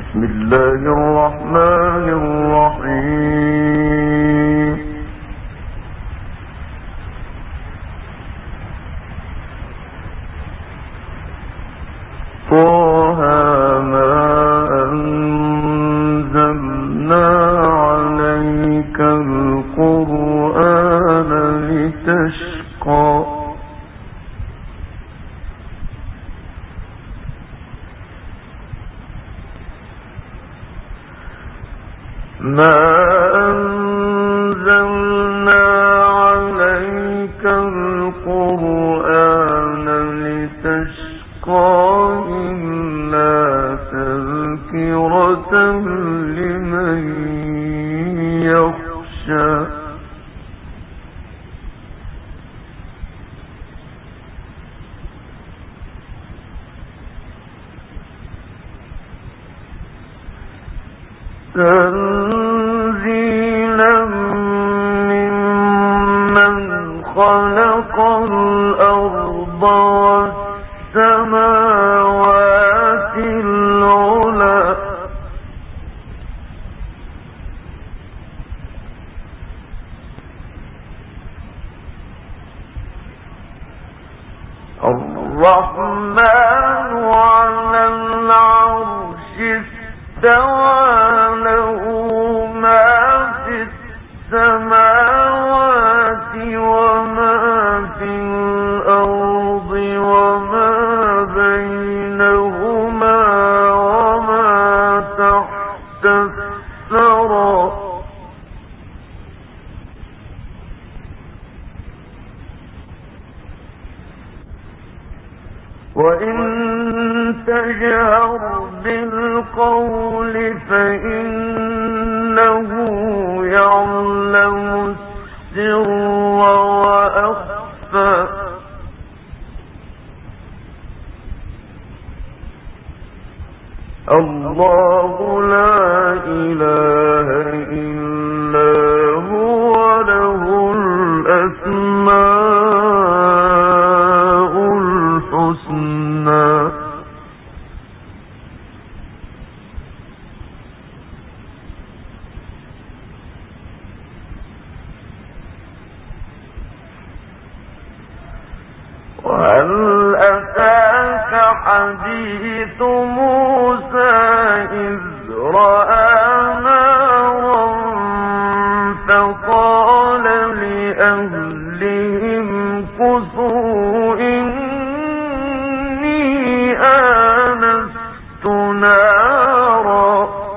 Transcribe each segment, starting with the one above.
بسم الله الرحمن الرحيم. طه ما أنزلنا عليك القرآن لتشقى ما أنزلنا عليك القرآن لتشقى إلا تذكرة لمن يخشى تنزيلا ممن خلق الأرض والسماوات العلى الرحمن على العرش استوى له ما في السماوات وما في الأرض وما بينهما وما تحت الثرى وإن تجهر بالقول فإنه يعلم السر وأخفى الله لا إله إلا هو له الأسماء الحسنى وهل أتاك حديث موسى إذ رأى نارا فقال لأهلهم كثوا إني آنست نارا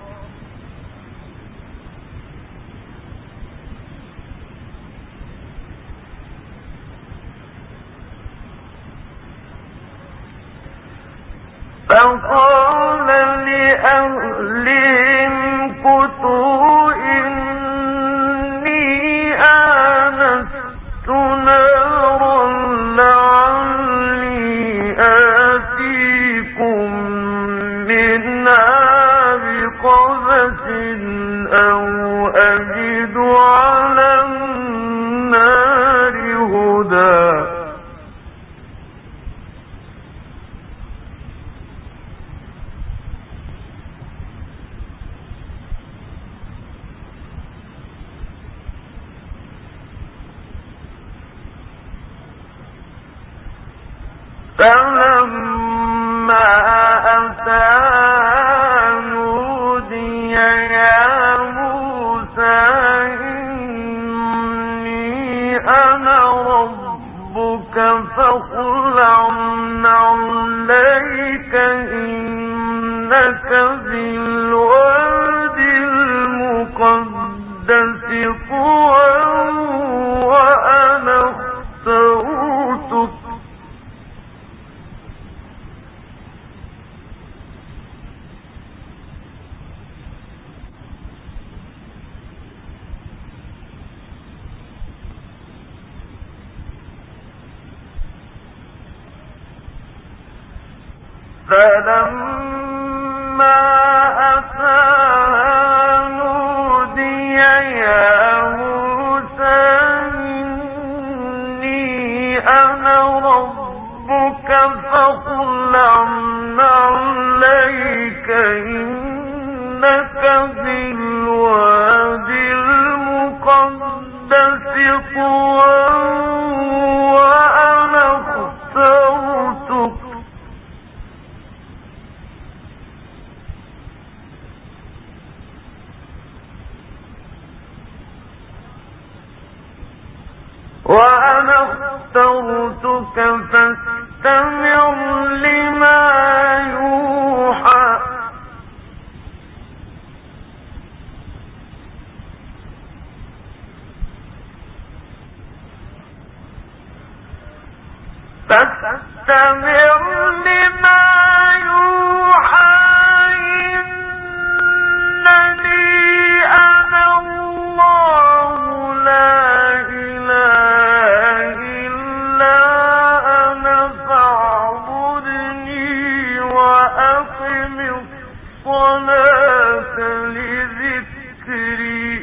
فقال لأهلهم كثوا إني آنست نارا لعلي آتيكم منها بقبس أو أجد على النار هدى فلما أتاها نودي يا موسى إني أنا ربك فاخلع عليك إنك بالوادي المقدس طوى وأنا اخترتك فلما أتاها نودي يا موسى إني أنا ربك فاخلع عليك إنك اسْتَرْتُكَ فَاسْتَمِعْ لِمَا يُوحَى إِنَّنِي أَنَا اللَّهُ لَا إِلَٰهَ إِلَّا أَنَا فَاعْبُدْنِي وَأَقِمِ الصَّلَاةَ لِذِكْرِي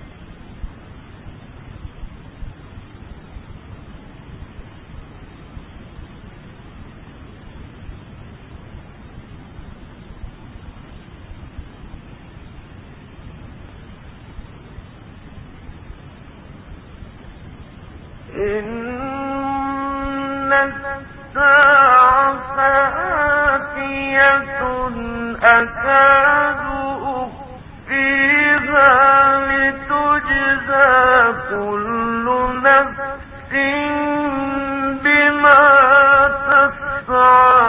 إِنَّ السَّاعَةَ آتِيَةٌ أَكَادُ أُخْفِيهَا لِتُجْزَىٰ كُلُّ نَفْسٍ بِمَا تَسْعَىٰ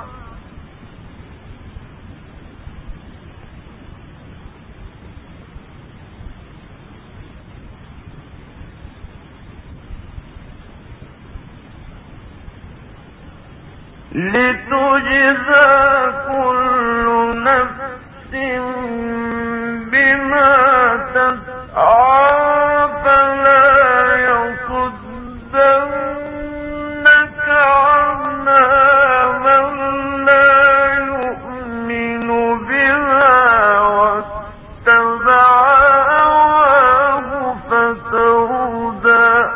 فَلَا يَصُدَّنَّكَ عَنْهَا مَن لَّا يُؤْمِنُ بِهَا وَاتَّبَعَ هَوَاهُ فَتَرْدَىٰ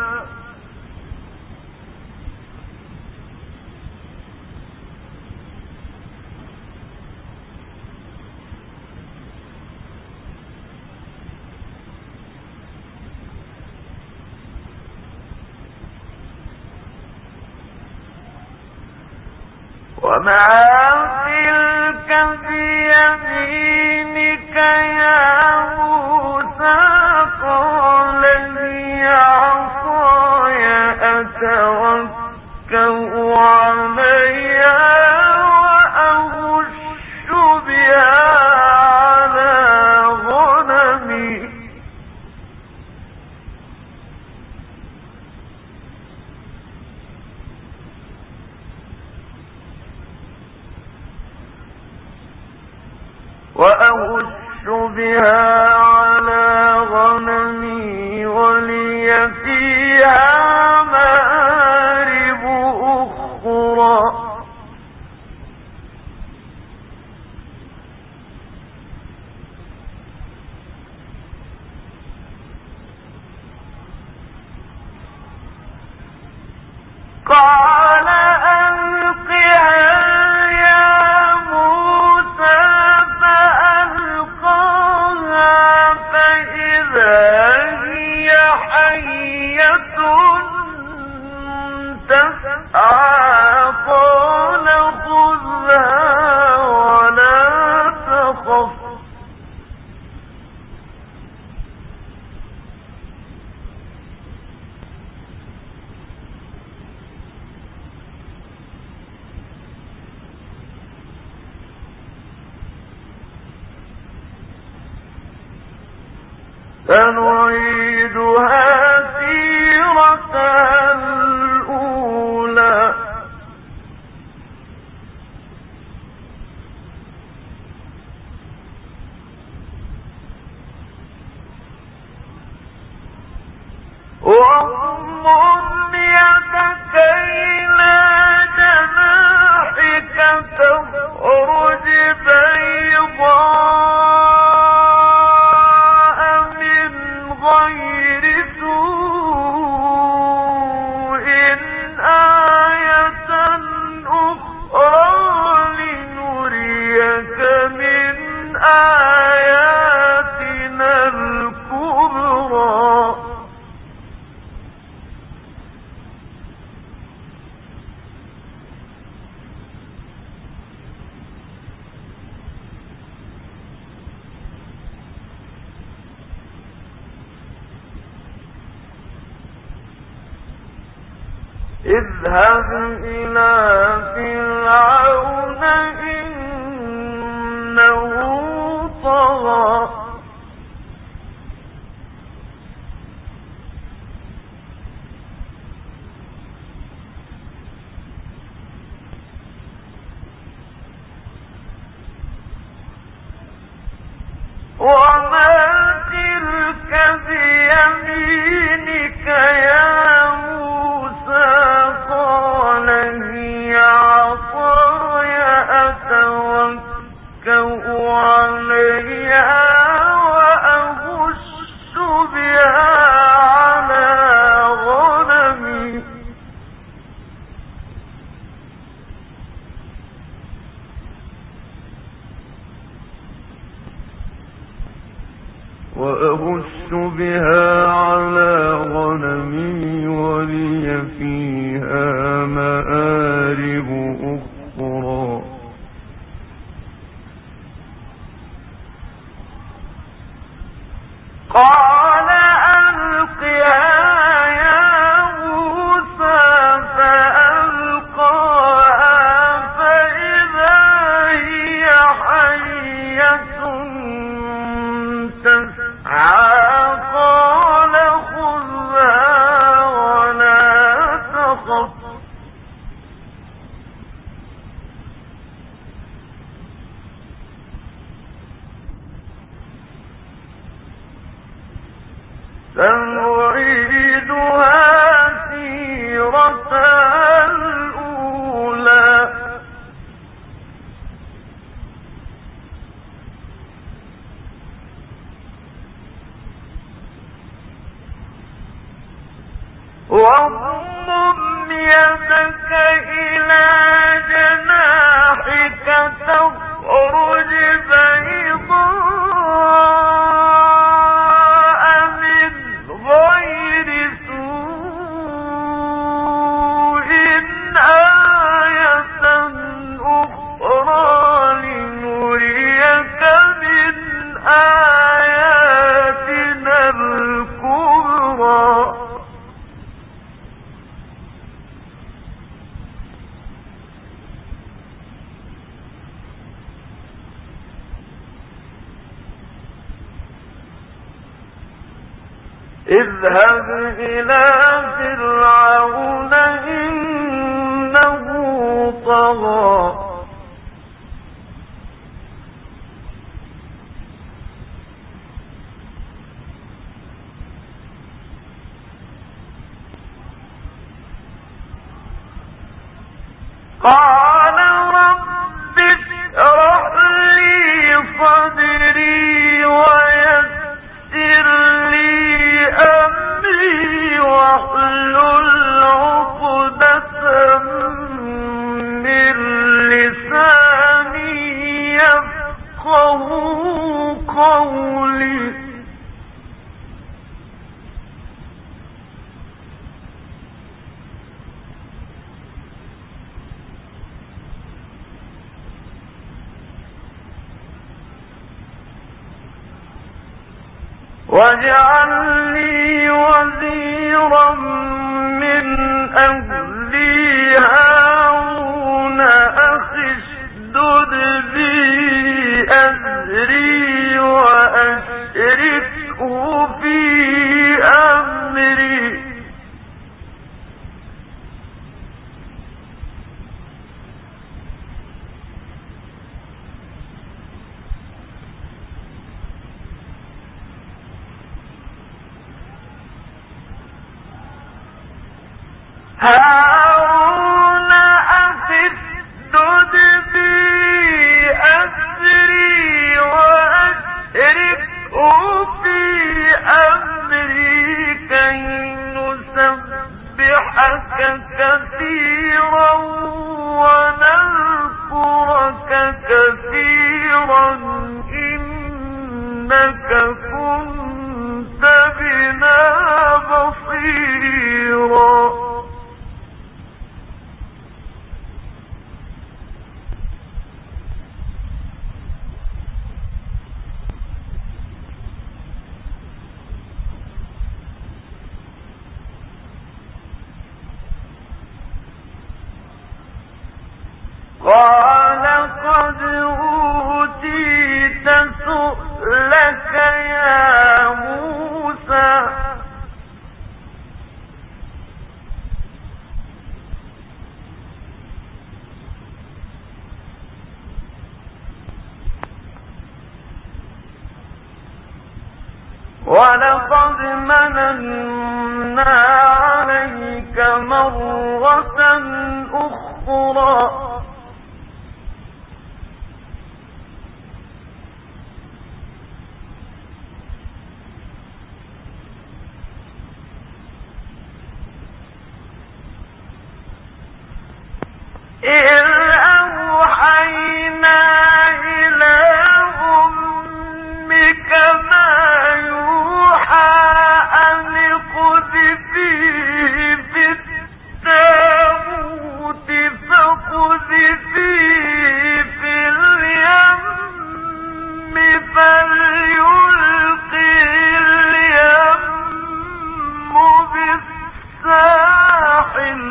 وَمَا تِلْكَ بِيَمِينِكَ يَا مُوسَىٰ قَالَ هِيَ عَصَايَ أَتَوَكَّأُ عَلَيْهَا وَأَهُشُّ بِهَا عَلَىٰ غَنَمِي وَلِيَ فِيهَا مَآرِبُ أُخْرَىٰ قَالَ أَلْقِهَا يَا مُوسَىٰ فَأَلْقَاهَا فَإِذَا هِيَ حَيَّةٌ تَسْعَىٰ قَالَ خُذْهَا وَلَا تَخَفْ سَنُعِيدُهَا سِيرَتَهَا الْأُولَىٰ وَاضْمُمْ يَدَكَ إِلَىٰ جَنَاحِكَ تَخْرُجْ بَيْضَاءَ مِنْ غَيْرِ سُوءٍ آيَةً أُخْرَىٰ لِنُرِيَكَ مِنْ آيَاتِنَا الْكُبْرَى اذهب إلى فرعون إنه طغى وما تلك بيمينك يا موسى قال هي عصاي أتوكأ عليها وأهش بها على غنمي ولي فيها مآرب أخرى قال ألقها يا موسى فألقاها فإذا هي حية تسعى قال خذها ولا تخف سنعيدها سيرتها الأولى واضمم يدك إلى جناحك تخرج بيضاء من غير سوء آية أخرى لنريك من آياتنا الكبرى اذهب إلى فرعون إنه طغى قال رب اشرح لي صدري ويسر لي أمري واحلل عقدة من لساني يفقه قولي واجعل لي وزيرا من أهلي هارون أخي اشدد بي أزري وأشركه في أمري هارون أخي اشدد بي أزري وأشركه في أمري كي نسبحك كثيرا ونذكرك كثيرا إنك كنت بنا بصيرا ولقد مننا عليك مرة أخرى إذ أوحينا إلى أمك ما يوحى أن اقذفيه في التابوت فاقذفيه في اليم فليلقه اليم بالساحل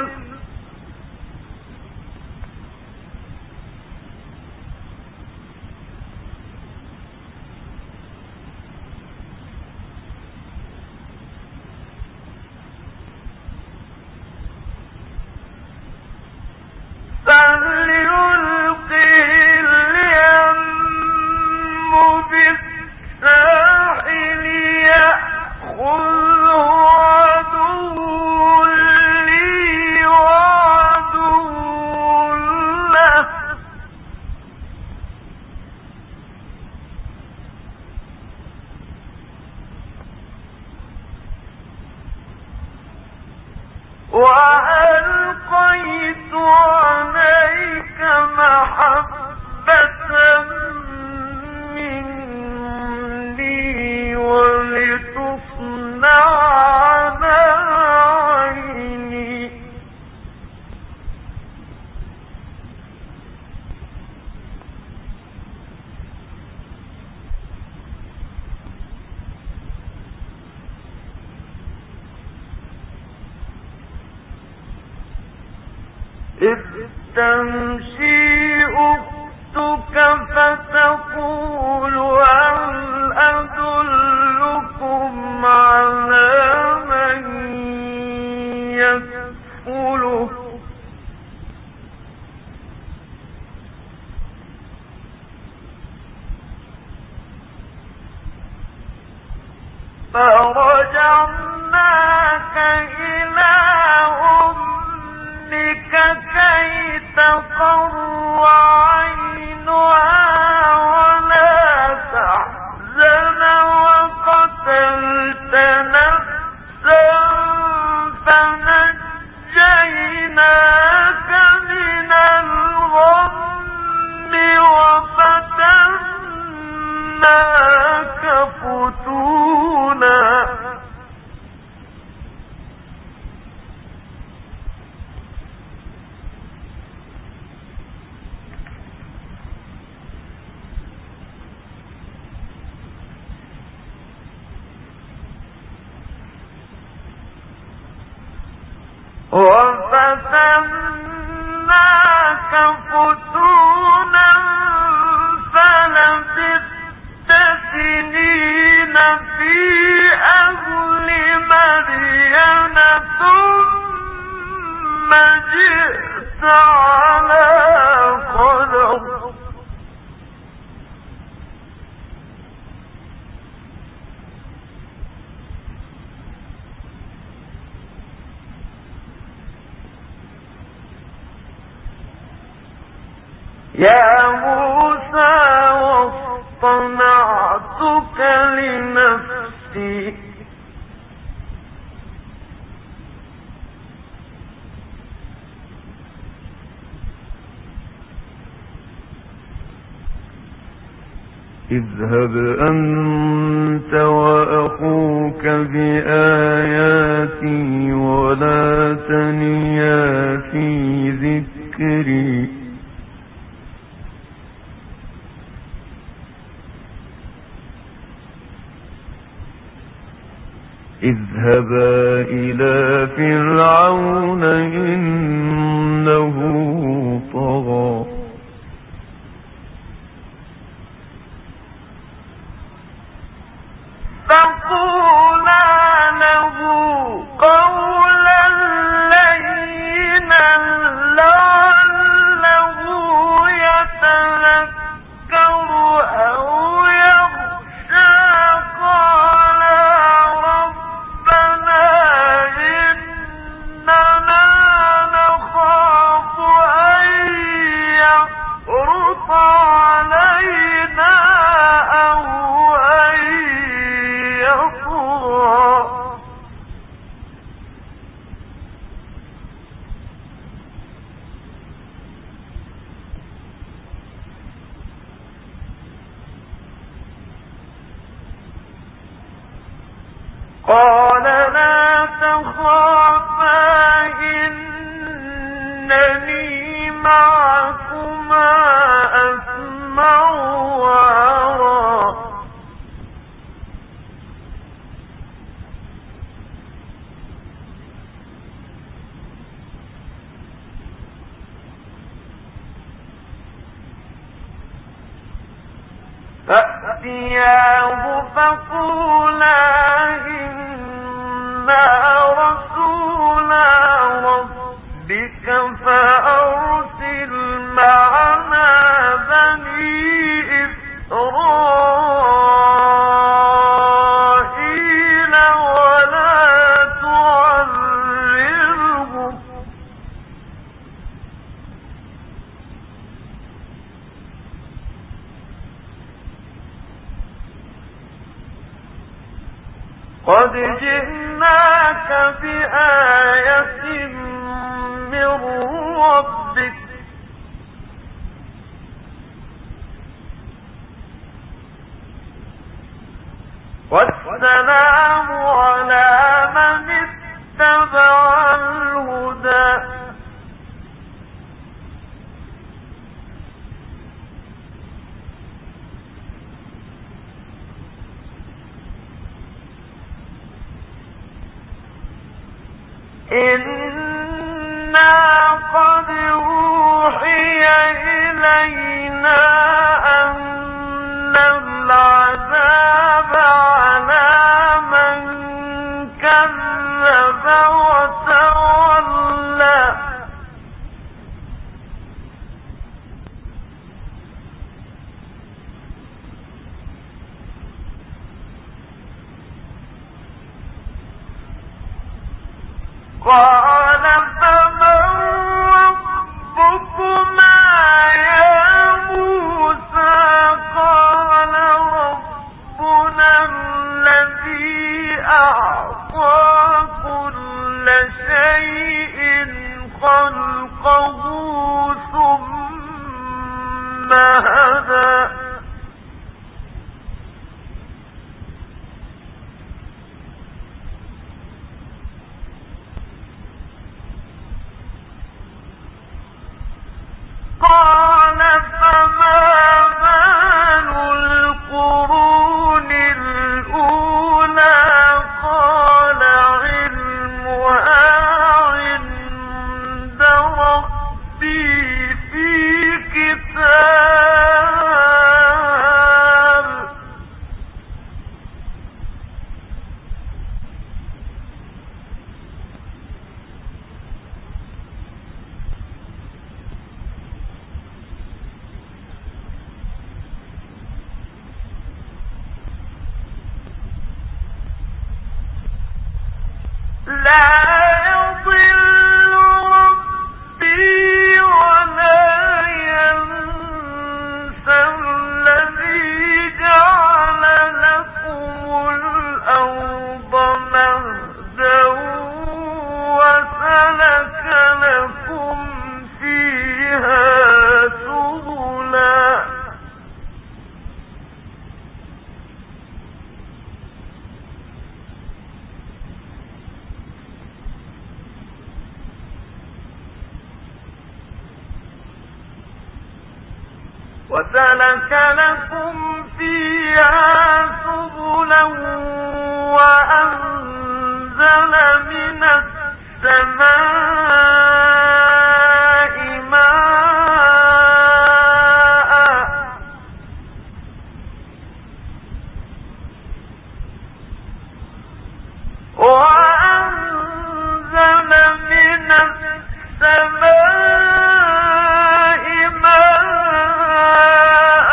يأخذه عدو لي وعدو له وألقيت عليك محبة مني ولتصنع على عيني إذ تمشي أختك فتقول هل أدلكم على من يكفله فرجعناك إلى أمك كي تقر عينها ولا تحزن وقتلت نفسا فنجيناك من الغم وفتناك فتونا وفتناك فتونا فلبثت سنين في أهل مدين ثم جئت على قدر يا موسى واصطنعتك لنفسي اذهب أنت وأخوك بآياتي ولا تنيا في ذكري اذهبا إلى فرعون إنه طغى فقولا له قولا لينا لعله يتذكر أو يخشى قال قال لا تخافا إنني معكما أسمع وأرى فأتياه فقولا إنا رسولا ربك فأرسل معنا بني إسرائيل ولا تعذبهم قد جئناك بآية من ربك والسلام على من اتبع الهدى إنا قد أوحي إلينا أن العذاب على من كذب وتولى قال فمن ربكما يا موسى قال ربنا الذي أعطى كل شيء خلقه ثم هدى قال فما بال القرون الأولى قال علمها عند ربي في كتاب لا يضل ربي ولا ينسى الذي جعل لكم الأرض مهدا وسلك لكم فيها سبلا وسلك لكم فيها سبلا وأنزل من السماء ماء وأنزل من السماء ماء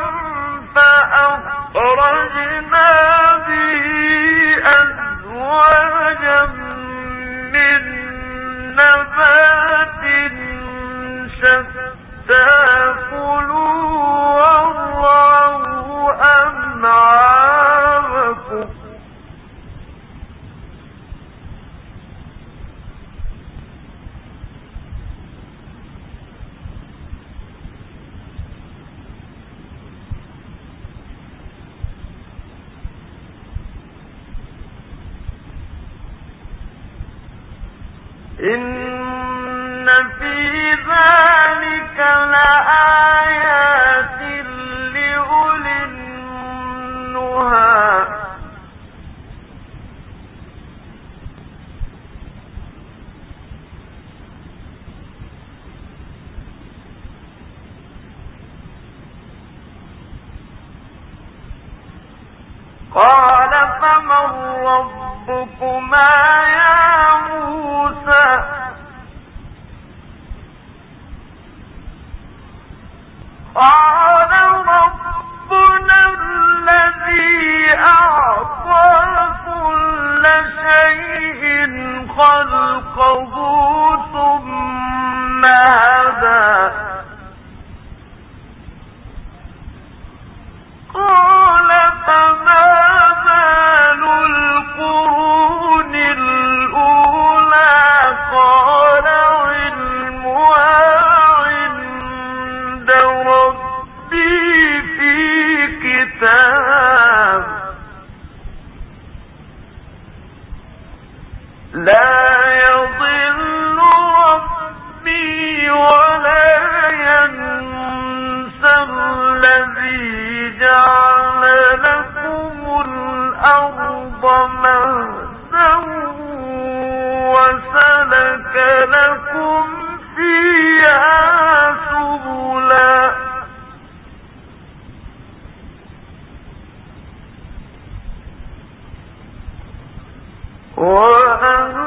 فأخرجنا به أزواجا من نبات شتى كلوا وارعوا أنعامكم إن في ذلك لآيات لأولي النهى قال فمن ربكما يا موسى قال ربنا الذي أعطى كل شيء خلقه ثم هدى قال فما بال القرون الأولى قال علمها عند ربي في كتاب لا يضل ربي ولا ينسى الذي جعل لكم الأرض مهدا وسلك لكم فيها سبلا وأنزل